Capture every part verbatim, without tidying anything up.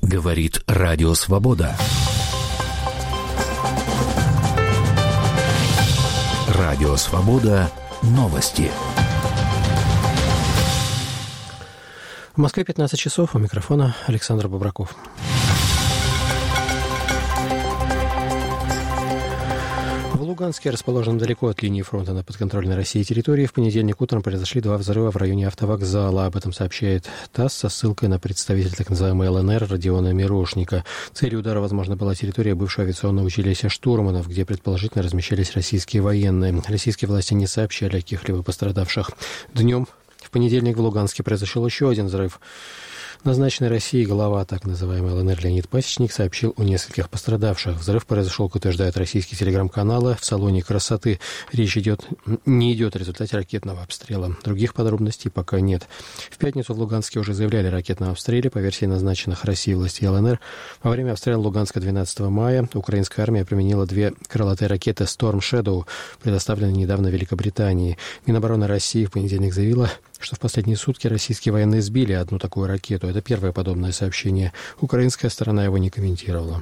Говорит Радио Свобода. Радио Свобода. Новости. В Москве пятнадцать часов. У микрофона Александр Бобраков. В Луганске, расположенном далеко от линии фронта на подконтрольной России территории, в понедельник утром произошли два взрыва в районе автовокзала. Об этом сообщает ТАСС со ссылкой на представителя так называемой ЛНР Родиона Мирошника. Целью удара, возможно, была территория бывшего авиационного училища штурманов, где предположительно размещались российские военные. Российские власти не сообщали о каких-либо пострадавших. Днем в понедельник в Луганске произошел еще один взрыв. Назначенный Россией глава так называемой ЛНР Леонид Пасечник сообщил о нескольких пострадавших. Взрыв произошел, как утверждают российские телеграм-каналы, в салоне красоты. Речь идет, не идет о результате ракетного обстрела. Других подробностей пока нет. В пятницу в Луганске уже заявляли о ракетном обстреле. По версии назначенных Россией властей ЛНР, во время обстрела Луганска двенадцатого мая украинская армия применила две крылатые ракеты Storm Shadow, предоставленные недавно Великобритании. Минобороны России в понедельник заявила, что в последние сутки российские военные сбили одну такую ракету. Это первое подобное сообщение. Украинская сторона его не комментировала.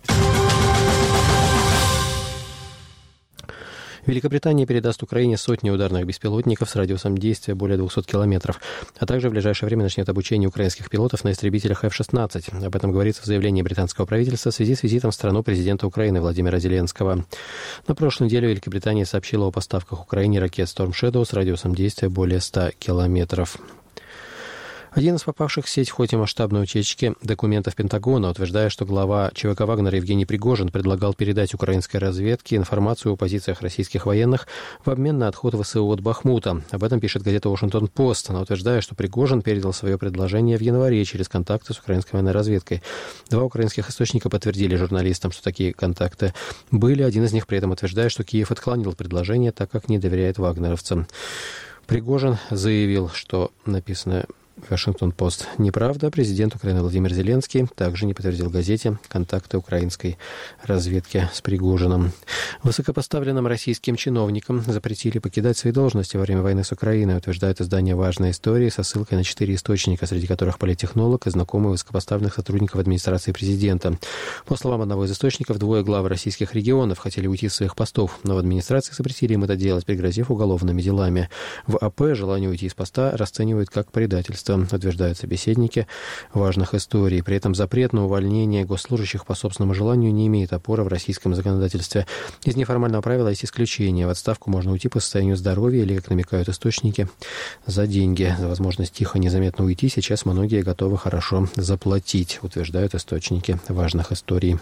Великобритания передаст Украине сотни ударных беспилотников с радиусом действия более двухсот километров, а также в ближайшее время начнет обучение украинских пилотов на истребителях эф шестнадцать. Об этом говорится в заявлении британского правительства в связи с визитом в страну президента Украины Владимира Зеленского. На прошлой неделе Великобритания сообщила о поставках Украине ракет Storm Shadow с радиусом действия более ста километров. Один из попавших в сеть в ходе масштабной утечки документов Пентагона, утверждая, что глава ЧВК «Вагнера» Евгений Пригожин предлагал передать украинской разведке информацию о позициях российских военных в обмен на отход ВСУ от Бахмута. Об этом пишет газета «Вашингтон-Пост». Она утверждает, что Пригожин передал свое предложение в январе через контакты с украинской военной разведкой. Два украинских источника подтвердили журналистам, что такие контакты были. Один из них при этом утверждает, что Киев отклонил предложение, так как не доверяет вагнеровцам. Пригожин заявил, что написано «Вашингтон-Пост» неправда. Президент Украины Владимир Зеленский также не подтвердил газете контакты украинской разведки с Пригожиным. Высокопоставленным российским чиновникам запретили покидать свои должности во время войны с Украиной, утверждает издание «Важная история» со ссылкой на четыре источника, среди которых политтехнолог и знакомый высокопоставленных сотрудников администрации президента. По словам одного из источников, двое глав российских регионов хотели уйти с своих постов, но в администрации запретили им это делать, пригрозив уголовными делами. В АП желание уйти из поста расценивают как предательство, утверждают собеседники важных историй. При этом запрет на увольнение госслужащих по собственному желанию не имеет опоры в российском законодательстве. Из неформального правила есть исключение. В отставку можно уйти по состоянию здоровья или, как намекают источники, за деньги. За возможность тихо, незаметно уйти сейчас многие готовы хорошо заплатить, утверждают источники важных историй.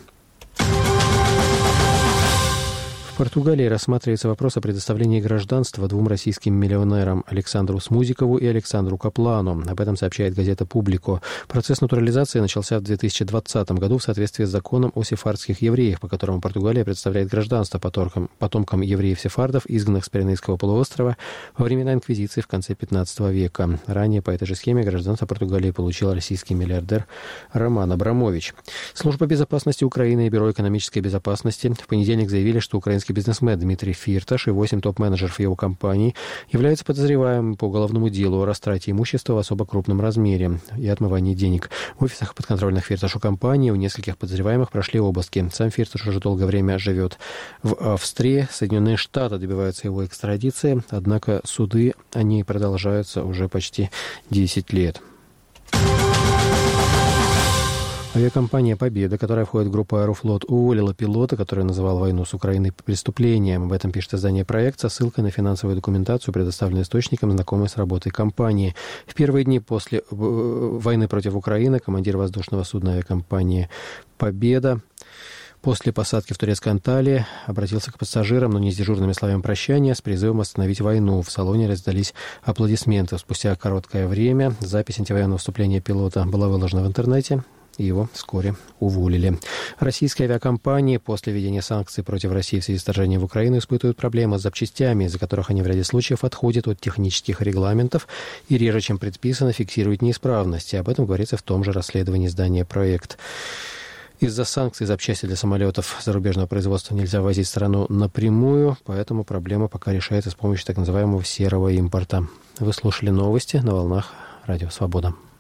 В Португалии рассматривается вопрос о предоставлении гражданства двум российским миллионерам Александру Смузикову и Александру Каплану. Об этом сообщает газета «Публико». Процесс натурализации начался в две тысячи двадцатом году в соответствии с законом о сефардских евреях, по которому Португалия представляет гражданство потомкам, потомкам евреев-сефардов, изгнанных с Пиренейского полуострова во времена инквизиции в конце пятнадцатого века. Ранее по этой же схеме гражданство Португалии получил российский миллиардер Роман Абрамович. Служба безопасности Украины и Бюро экономической безопасности в понедельник заявили, что украинский бизнесмен Дмитрий Фирташ и восемь топ-менеджеров его компании являются подозреваемыми по уголовному делу о растрате имущества в особо крупном размере и отмывании денег. В офисах подконтрольных Фирташу компании у нескольких подозреваемых прошли обыски. Сам Фирташ уже долгое время живет в Австрии. Соединенные Штаты добиваются его экстрадиции, однако суды о ней продолжаются уже почти десять лет. Авиакомпания «Победа», которая входит в группу «Аэрофлот», уволила пилота, который называл войну с Украиной преступлением. Об этом пишет издание «Проект» со ссылкой на финансовую документацию, предоставленную источникам, знакомой с работой компании. В первые дни после войны против Украины командир воздушного судна авиакомпании «Победа» после посадки в турецкой Анталии обратился к пассажирам, но не с дежурными словами прощания, с призывом остановить войну. В салоне раздались аплодисменты. Спустя короткое время запись антивоенного выступления пилота была выложена в интернете. Его вскоре уволили. Российские авиакомпании после введения санкций против России в связи с вторжением в Украину испытывают проблемы с запчастями, из-за которых они в ряде случаев отходят от технических регламентов и реже, чем предписано, фиксируют неисправности. Об этом говорится в том же расследовании издания «Проект». Из-за санкций запчасти для самолетов зарубежного производства нельзя возить в страну напрямую, поэтому проблема пока решается с помощью так называемого серого импорта. Вы слушали новости на волнах Радио Свобода.